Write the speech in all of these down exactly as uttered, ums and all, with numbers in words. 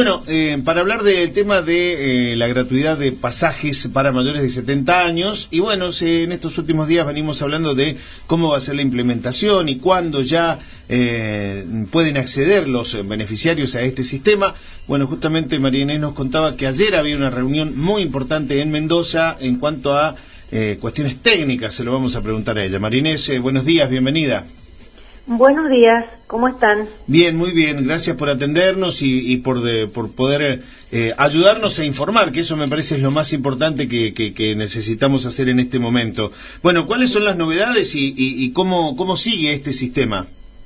Bueno, eh, para hablar del tema de eh, la gratuidad de pasajes para mayores de setenta años, y bueno, se, en estos últimos días venimos hablando de cómo va a ser la implementación y cuándo ya eh, pueden acceder los beneficiarios a este sistema. Bueno, justamente María Inés nos contaba que ayer había una reunión muy importante en Mendoza en cuanto a eh, cuestiones técnicas. Se lo vamos a preguntar a ella. María Inés, eh, buenos días, bienvenida. Buenos días, ¿cómo están? Bien, muy bien, gracias por atendernos y, y por, de, por poder eh, ayudarnos a informar, que eso me parece es lo más importante que, que, que necesitamos hacer en este momento. Bueno, ¿cuáles son las novedades y, y, y cómo, cómo sigue este sistema?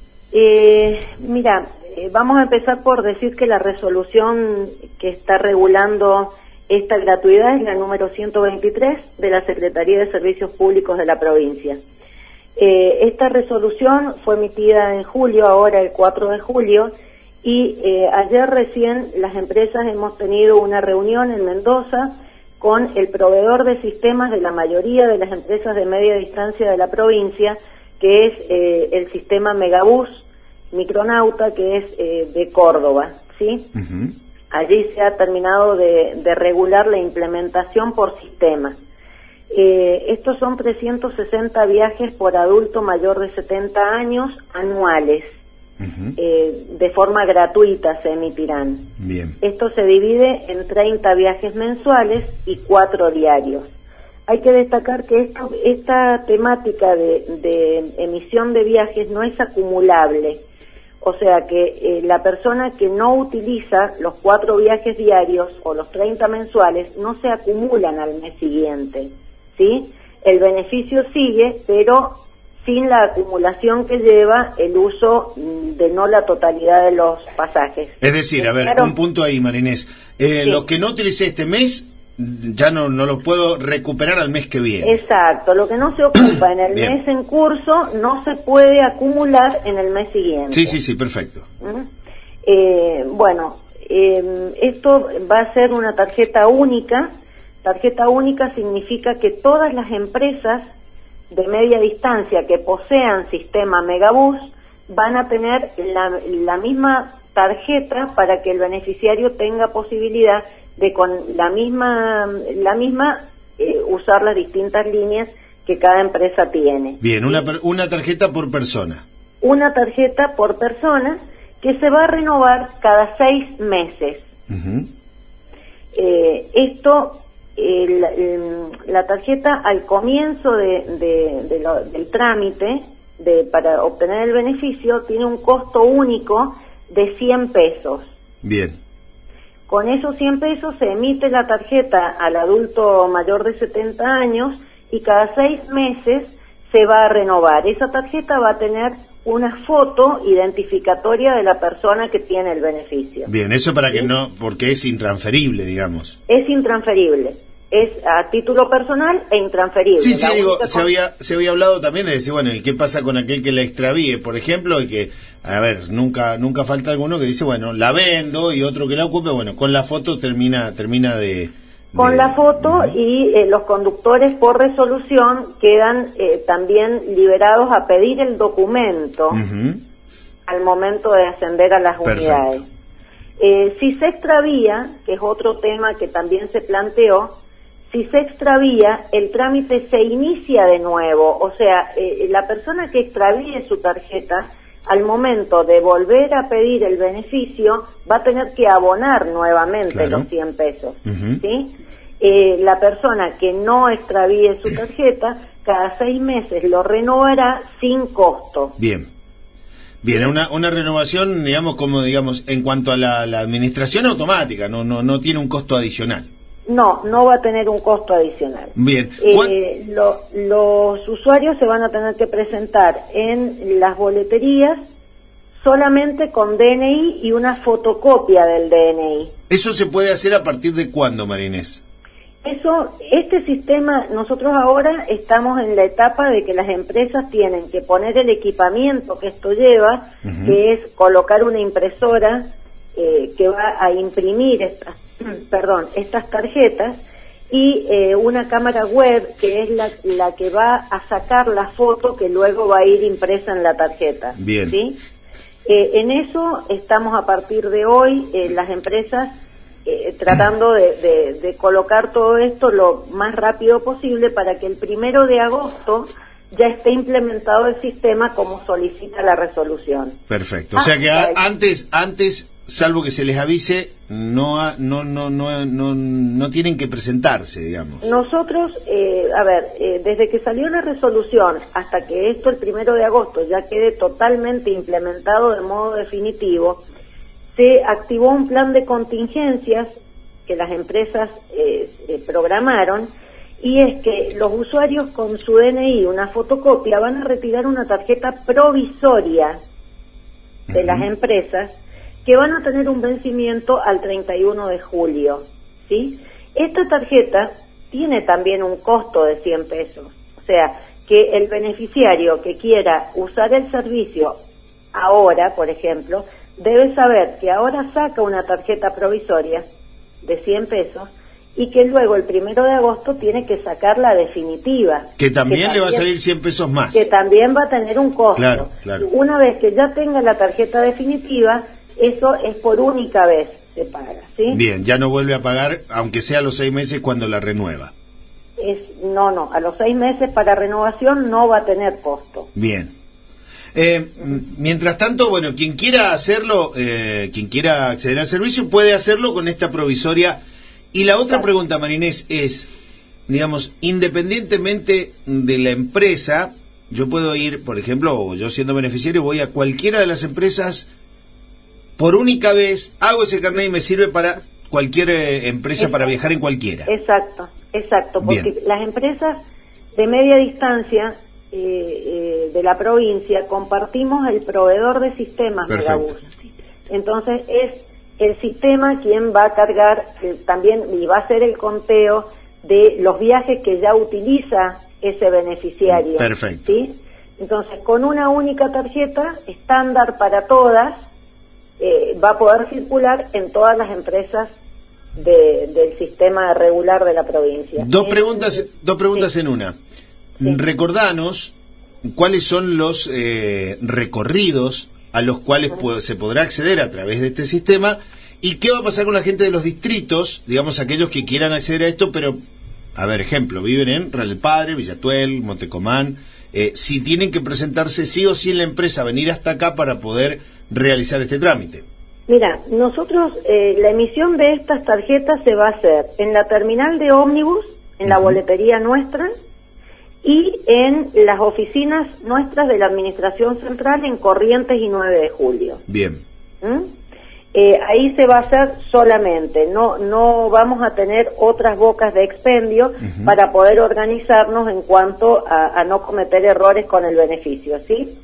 Eh, mira, eh, vamos a empezar por decir que la resolución que está regulando esta gratuidad es la número ciento veintitrés de la Secretaría de Servicios Públicos de la provincia. Eh, esta resolución fue emitida en julio, ahora el cuatro de julio, y eh, ayer recién las empresas hemos tenido una reunión en Mendoza con el proveedor de sistemas de la mayoría de las empresas de media distancia de la provincia, que es eh, el sistema Megabús Micronauta, que es eh, de Córdoba, ¿sí? Uh-huh. Allí se ha terminado de, de regular la implementación por sistema. Eh, estos son trescientos sesenta viajes por adulto mayor de setenta años anuales. Uh-huh. eh, de forma gratuita se emitirán. Bien. Esto se divide en treinta viajes mensuales y cuatro diarios. Hay que destacar que esto, esta temática de, de emisión de viajes no es acumulable. O sea que eh, la persona que no utiliza los cuatro viajes diarios o los treinta mensuales no se acumulan al mes siguiente. ¿Sí? El beneficio sigue, pero sin la acumulación que lleva el uso de no la totalidad de los pasajes. Es decir, a ver, claro. Un punto ahí, María Inés. Eh, sí. Lo que no utilicé este mes, ya no, no lo puedo recuperar al mes que viene. Exacto, lo que no se ocupa en el mes en curso no se puede acumular en el mes siguiente. Sí, sí, sí, perfecto. ¿Mm? Eh, bueno, eh, esto va a ser una tarjeta única. Tarjeta única significa que todas las empresas de media distancia que posean sistema Megabús van a tener la, la misma tarjeta para que el beneficiario tenga posibilidad de con la misma la misma eh, usar las distintas líneas que cada empresa tiene. Bien, una, una tarjeta por persona. Una tarjeta por persona que se va a renovar cada seis meses. Uh-huh. eh, esto El, el, la tarjeta al comienzo de, de, de lo, del trámite de, para obtener el beneficio tiene un costo único de cien pesos. Bien. Con esos cien pesos se emite la tarjeta al adulto mayor de setenta años y cada seis meses se va a renovar. Esa tarjeta va a tener una foto identificatoria de la persona que tiene el beneficio. Bien, eso para ¿sí? que no, porque es intransferible, digamos. Es intransferible, es a título personal e intransferible. Sí, sí, digo, se había, se había hablado también de decir, bueno, ¿y qué pasa con aquel que la extravíe, por ejemplo? Y que, a ver, nunca nunca falta alguno que dice, bueno, la vendo, y otro que la ocupe, bueno, con la foto termina termina de... Con de... la foto uh-huh. y eh, los conductores por resolución quedan eh, también liberados a pedir el documento uh-huh. al momento de ascender a las Perfecto. unidades. Eh, si se extravía, que es otro tema que también se planteó, si se extravía, el trámite se inicia de nuevo. O sea, eh, la persona que extravíe su tarjeta, al momento de volver a pedir el beneficio, va a tener que abonar nuevamente claro. los cien pesos. Uh-huh. ¿Sí? Eh, la persona que no extravíe su tarjeta, cada seis meses lo renovará sin costo. Bien. Bien, una, una renovación, digamos, como digamos, en cuanto a la, la administración automática, no, no, no tiene un costo adicional. No, no va a tener un costo adicional. Bien. Eh, lo, los usuarios se van a tener que presentar en las boleterías solamente con D N I y una fotocopia del D N I. ¿Eso se puede hacer a partir de cuándo, María Inés? Eso, este sistema, nosotros ahora estamos en la etapa de que las empresas tienen que poner el equipamiento que esto lleva, uh-huh. que es colocar una impresora eh, que va a imprimir estas, perdón, estas tarjetas y eh, una cámara web que es la, la que va a sacar la foto que luego va a ir impresa en la tarjeta. Bien. ¿Sí? Eh, en eso estamos a partir de hoy, eh, las empresas, eh, tratando de, de, de colocar todo esto lo más rápido posible para que el primero de agosto ya esté implementado el sistema como solicita la resolución. Perfecto. O sea que a, antes, antes, salvo que se les avise, no, ha, no, no, no, no, no tienen que presentarse, digamos. Nosotros, eh, a ver, eh, desde que salió la resolución hasta que esto el primero de agosto ya quede totalmente implementado de modo definitivo, se activó un plan de contingencias que las empresas eh, eh, programaron. Y es que los usuarios con su D N I, una fotocopia, van a retirar una tarjeta provisoria de uh-huh. las empresas que van a tener un vencimiento al treinta y uno de julio, ¿sí? Esta tarjeta tiene también un costo de cien pesos, o sea, que el beneficiario que quiera usar el servicio ahora, por ejemplo, debe saber que ahora saca una tarjeta provisoria de cien pesos y que luego el primero de agosto tiene que sacar la definitiva. Que también, que también le va a salir cien pesos más. Que también va a tener un costo. Claro, claro. Una vez que ya tenga la tarjeta definitiva, eso es por única vez, se paga, ¿sí? Bien, ya no vuelve a pagar, aunque sea a los seis meses cuando la renueva. Es, no, no, a los seis meses para renovación no va a tener costo. Bien. Eh, mientras tanto, bueno, quien quiera hacerlo, eh, quien quiera acceder al servicio puede hacerlo con esta provisoria. Y la otra pregunta, Marinés, es, digamos, independientemente de la empresa, yo puedo ir, por ejemplo, o yo siendo beneficiario, voy a cualquiera de las empresas por única vez, hago ese carnet y me sirve para cualquier eh, empresa, exacto, para viajar en cualquiera. Exacto, exacto, porque bien, las empresas de media distancia eh, eh, de la provincia compartimos el proveedor de sistemas Megabús. Entonces es el sistema quien va a cargar eh, también y va a hacer el conteo de los viajes que ya utiliza ese beneficiario. Perfecto. ¿Sí? Entonces, con una única tarjeta estándar para todas, eh, va a poder circular en todas las empresas de, del sistema regular de la provincia. Dos es, preguntas, es, dos preguntas sí. en una. Sí. Recordanos cuáles son los eh, recorridos a los cuales uh-huh. se podrá acceder a través de este sistema, y qué va a pasar con la gente de los distritos, digamos aquellos que quieran acceder a esto, pero, a ver, ejemplo, viven en Real del Padre, Villatuel, Montecomán, eh, si tienen que presentarse sí o sí en la empresa, venir hasta acá para poder realizar este trámite. Mira, nosotros, eh, la emisión de estas tarjetas se va a hacer en la terminal de ómnibus, en uh-huh. la boletería nuestra, y en las oficinas nuestras de la Administración Central en Corrientes y nueve de julio. Bien. ¿Mm? Eh, ahí se va a hacer solamente, no no vamos a tener otras bocas de expendio uh-huh. para poder organizarnos en cuanto a, a no cometer errores con el beneficio, ¿sí?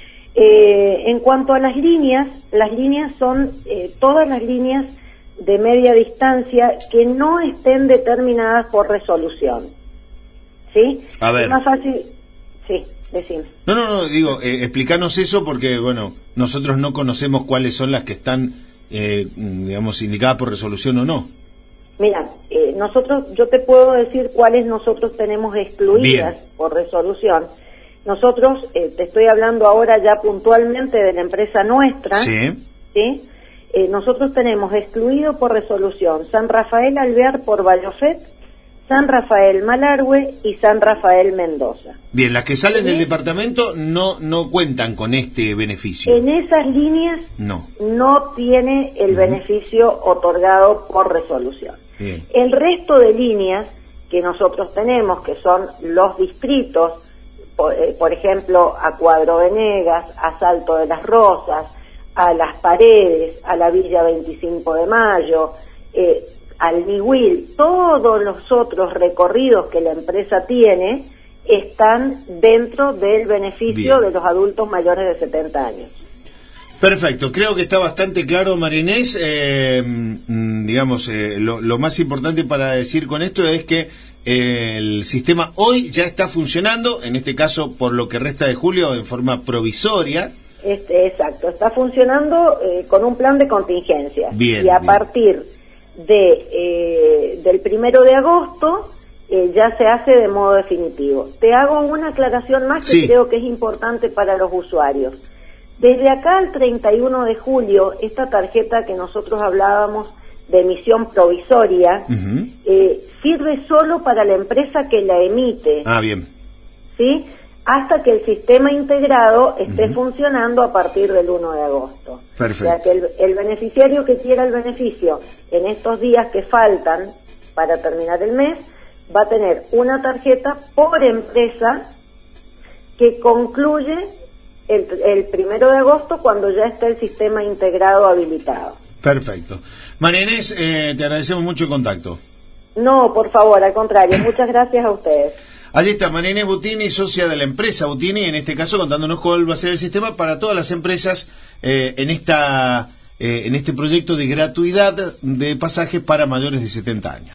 Eh, en cuanto a las líneas, las líneas son eh, todas las líneas de media distancia que no estén determinadas por resolución. ¿Sí? A ver. Es más fácil. Sí, decime. No, no, no, digo, eh, explícanos eso porque, bueno, nosotros no conocemos cuáles son las que están, eh, digamos, indicadas por resolución o no. Mira, eh, nosotros, yo te puedo decir cuáles nosotros tenemos excluidas Bien. por resolución. Nosotros, eh, te estoy hablando ahora ya puntualmente de la empresa nuestra. Sí. ¿Sí? Eh, nosotros tenemos excluido por resolución San Rafael Alvear por Vallofet, San Rafael Malargüe y San Rafael Mendoza. Bien, las que salen ¿Sí? del departamento no no cuentan con este beneficio. En esas líneas no, no tiene el uh-huh. beneficio otorgado por resolución. Bien. El resto de líneas que nosotros tenemos, que son los distritos, por, eh, por ejemplo, a Cuadro Venegas, a Salto de las Rosas, a Las Paredes, a la Villa veinticinco de Mayo, eh, al Nihuil, todos los otros recorridos que la empresa tiene están dentro del beneficio Bien. de los adultos mayores de setenta años. Perfecto, creo que está bastante claro, Marinés. Eh, digamos, eh, lo, lo más importante para decir con esto es que eh, el sistema hoy ya está funcionando, en este caso por lo que resta de julio, en forma provisoria. Este, exacto, está funcionando eh, con un plan de contingencia. Bien, y a bien. partir de eh, del primero de agosto eh, ya se hace de modo definitivo. Te hago una aclaración más que sí. creo que es importante para los usuarios. Desde acá al treinta y uno de julio, esta tarjeta que nosotros hablábamos de emisión provisoria, uh-huh. eh, sirve solo para la empresa que la emite. Ah, bien. ¿Sí? Hasta que el sistema integrado esté uh-huh. funcionando a partir del uno de agosto. Perfecto. O sea, que el, el beneficiario que quiera el beneficio en estos días que faltan para terminar el mes, va a tener una tarjeta por empresa que concluye el, el primero de agosto, cuando ya esté el sistema integrado habilitado. Perfecto. María Inés, eh, te agradecemos mucho el contacto. No, por favor, al contrario, muchas gracias a ustedes. Allí está María Inés Butini, socia de la empresa Butini, en este caso contándonos cuál va a ser el sistema para todas las empresas eh, en esta eh, en este proyecto de gratuidad de pasajes para mayores de setenta años.